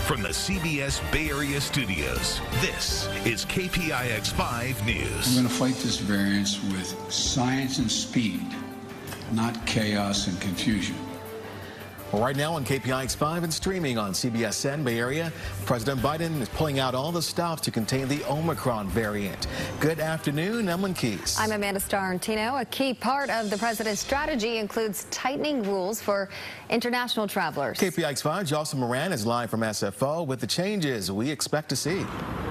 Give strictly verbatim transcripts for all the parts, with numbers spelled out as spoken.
From the C B S Bay Area studios, this is K P I X five News. We're going to fight this variant with science and speed, not chaos and confusion. Well, right now on K P I X five and streaming on C B S N Bay Area, President Biden is pulling out all the stops to contain the Omicron variant. Good afternoon, Emlyn Keys. I'm Amanda Starantino. A key part of the president's strategy includes tightening rules for international travelers. K P I X five, Jocelyn Moran is live from S F O with the changes we expect to see.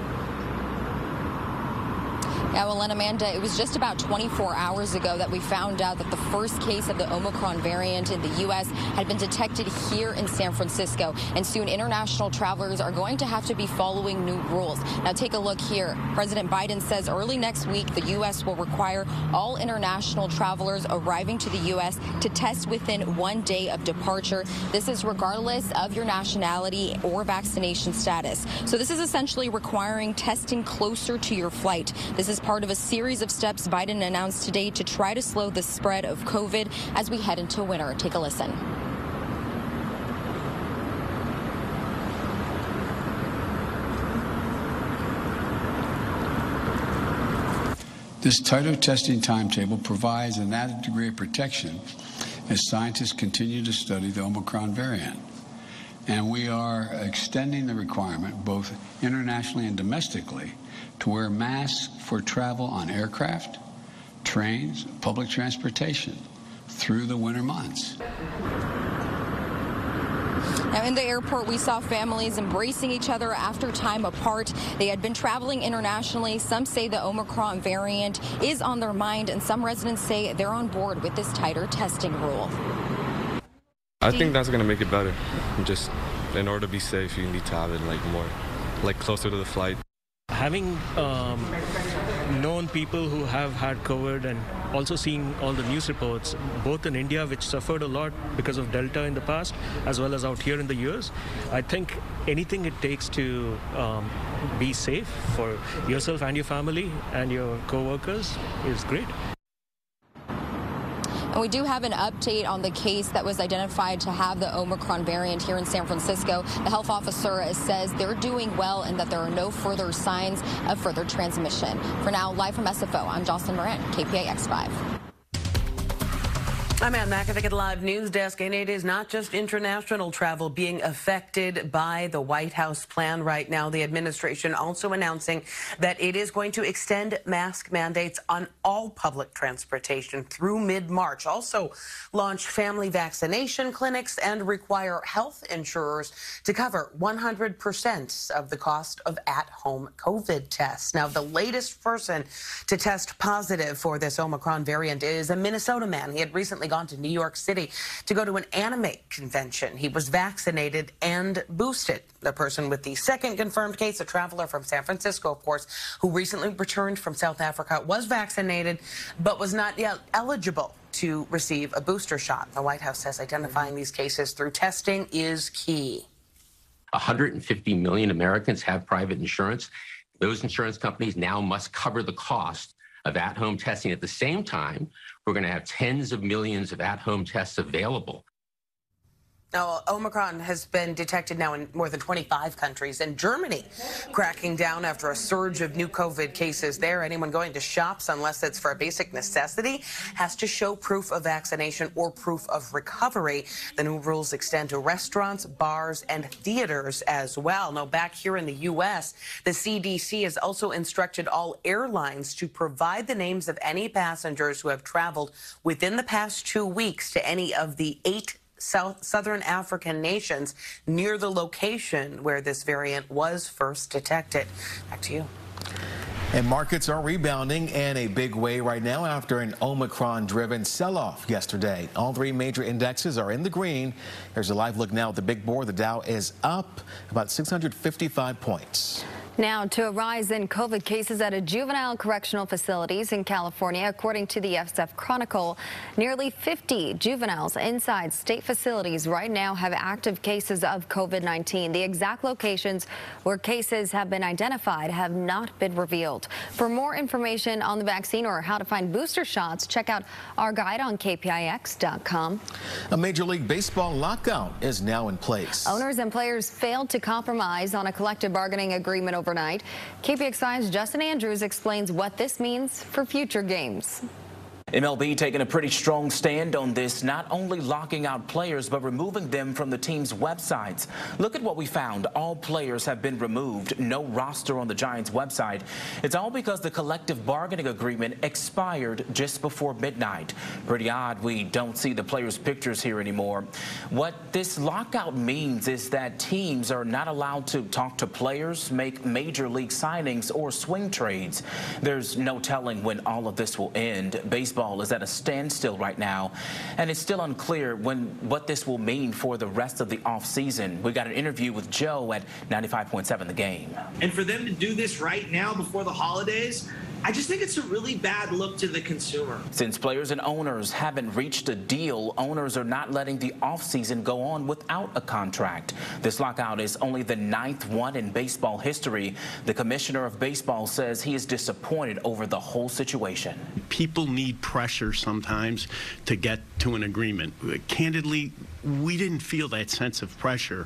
Yeah, well, and Amanda, it was just about twenty-four hours ago that we found out that the first case of the Omicron variant in the U S had been detected here in San Francisco. And soon international travelers are going to have to be following new rules. Now, take a look here. President Biden says early next week the U S will require all international travelers arriving to the U S to test within one day of departure. This is regardless of your nationality or vaccination status. So this is essentially requiring testing closer to your flight. This is part of a series of steps Biden announced today to try to slow the spread of COVID as we head into winter. Take a listen. This tighter testing timetable provides an added degree of protection as scientists continue to study the Omicron variant. And we are extending the requirement, both internationally and domestically, to wear masks for travel on aircraft, trains, public transportation through the winter months. Now, in the airport, we saw families embracing each other after time apart. They had been traveling internationally. Some say the Omicron variant is on their mind, and some residents say they're on board with this tighter testing rule. I think that's going to make it better. Just in order to be safe, you need to have it like more, like closer to the flight. Having um, known people who have had COVID and also seeing all the news reports, both in India, which suffered a lot because of Delta in the past, as well as out here in the U S, I think anything it takes to um, be safe for yourself and your family and your co-workers is great. And we do have an update on the case that was identified to have the Omicron variant here in San Francisco. The health officer says they're doing well and that there are no further signs of further transmission. For now, live from S F O, I'm Jocelyn Moran, K P I X five. I'm Ann McAfee at the Live News Desk, and it is not just international travel being affected by the White House plan right now. The administration also announcing that it is going to extend mask mandates on all public transportation through mid-March. Also launch family vaccination clinics and require health insurers to cover one hundred percent of the cost of at-home COVID tests. Now, the latest person to test positive for this Omicron variant is a Minnesota man. He had recently gone to New York City to go to an anime convention. He was vaccinated and boosted. The person with the second confirmed case, a traveler from San Francisco, of course, who recently returned from South Africa, was vaccinated but was not yet eligible to receive a booster shot. The White House says identifying these cases through testing is key. one hundred fifty million Americans have private insurance. Those insurance companies now must cover the cost of at-home testing. At the same time, we're going to have tens of millions of at-home tests available. Now, Omicron has been detected now in more than twenty-five countries, and Germany cracking down after a surge of new COVID cases there. Anyone going to shops, unless it's for a basic necessity, has to show proof of vaccination or proof of recovery. The new rules extend to restaurants, bars, and theaters as well. Now, back here in the U S, the C D C has also instructed all airlines to provide the names of any passengers who have traveled within the past two weeks to any of the eight South Southern African nations near the location where this variant was first detected. Back to you. And markets are rebounding in a big way right now after an Omicron-driven sell-off yesterday. All three major indexes are in the green. Here's a live look now at the big board. The Dow is up about six hundred fifty-five points. Now, to a rise in COVID cases at a juvenile correctional facilities in California, according to the S F Chronicle, nearly fifty juveniles inside state facilities right now have active cases of COVID nineteen. The exact locations where cases have been identified have not been revealed. For more information on the vaccine or how to find booster shots, check out our guide on K P I X dot com. A Major League Baseball lockout is now in place. Owners and players failed to compromise on a collective bargaining agreement overnight. K P X five's Justin Andrews explains what this means for future games. M L B taking a pretty strong stand on this, not only locking out players, but removing them from the team's websites. Look at what we found. All players have been removed. No roster on the Giants website. It's all because the collective bargaining agreement expired just before midnight. Pretty odd we don't see the players' pictures here anymore. What this lockout means is that teams are not allowed to talk to players, make major league signings, or swing trades. There's no telling when all of this will end. Baseball is at a standstill right now, and it's still unclear when what this will mean for the rest of the offseason. We got an interview with Joe at ninety-five point seven The Game. And for them to do this right now before the holidays, I just think it's a really bad look to the consumer. Since players and owners haven't reached a deal, owners are not letting the offseason go on without a contract. This lockout is only the ninth one in baseball history. The commissioner of baseball says he is disappointed over the whole situation. People need pressure sometimes to get to an agreement. Candidly, we didn't feel that sense of pressure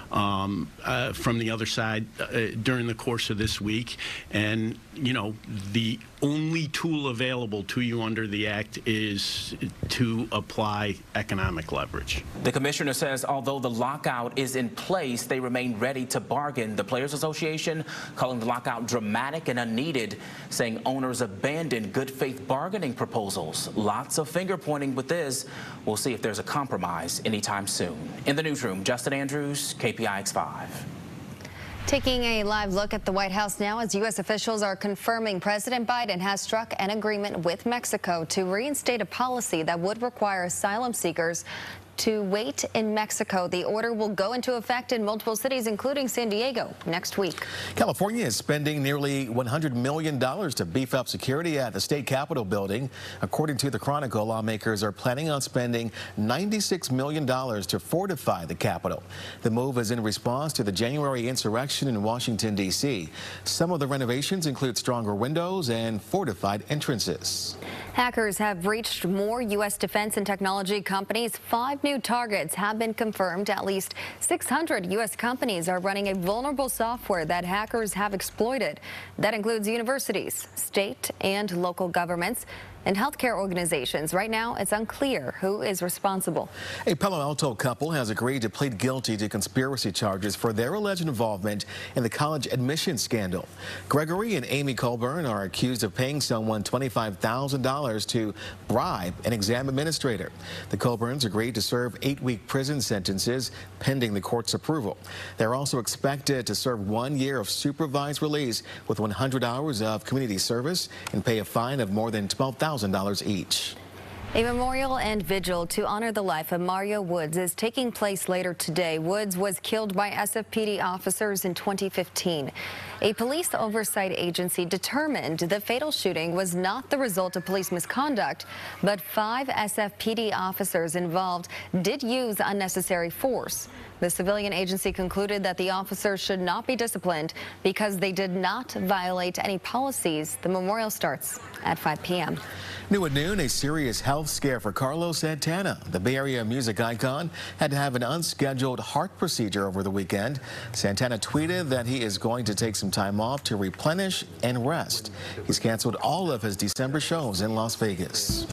um, uh, from the other side uh, during the course of this week. And, you know, the only tool available to you under the act is to apply economic leverage. The commissioner says although the lockout is in place, they remain ready to bargain. The Players Association calling the lockout dramatic and unneeded, saying owners abandoned good faith bargaining proposals. Lots of finger pointing with this. We'll see if there's a compromise anytime soon. In the newsroom, Justin Andrews, K P I X five. Taking a live look at the White House now as U S officials are confirming President Biden has struck an agreement with Mexico to reinstate a policy that would require asylum seekers to wait in Mexico. The order will go into effect in multiple cities, including San Diego, next week. California is spending nearly one hundred million dollars to beef up security at the state capitol building. According to the Chronicle, lawmakers are planning on spending ninety-six million dollars to fortify the Capitol. The move is in response to the January insurrection in Washington, D C Some of the renovations include stronger windows and fortified entrances. Hackers have reached more U S defense and technology companies. Five new targets have been confirmed. At least six hundred U S companies are running a vulnerable software that hackers have exploited. That includes universities, state and local governments, and healthcare organizations. Right now, it's unclear who is responsible. A Palo Alto couple has agreed to plead guilty to conspiracy charges for their alleged involvement in the college admissions scandal. Gregory and Amy Colburn are accused of paying someone twenty-five thousand dollars to bribe an exam administrator. The Colburns agreed to serve eight-week prison sentences pending the court's approval. They're also expected to serve one year of supervised release with one hundred hours of community service and pay a fine of more than twelve thousand dollars each. A memorial and vigil to honor the life of Mario Woods is taking place later today. Woods was killed by S F P D officers in twenty fifteen. A police oversight agency determined the fatal shooting was not the result of police misconduct, but five S F P D officers involved did use unnecessary force. The civilian agency concluded that the officers should not be disciplined because they did not violate any policies. The memorial starts at five p m New at noon, a serious health scare for Carlos Santana. The Bay Area music icon had to have an unscheduled heart procedure over the weekend. Santana tweeted that he is going to take some time off to replenish and rest. He's canceled all of his December shows in Las Vegas.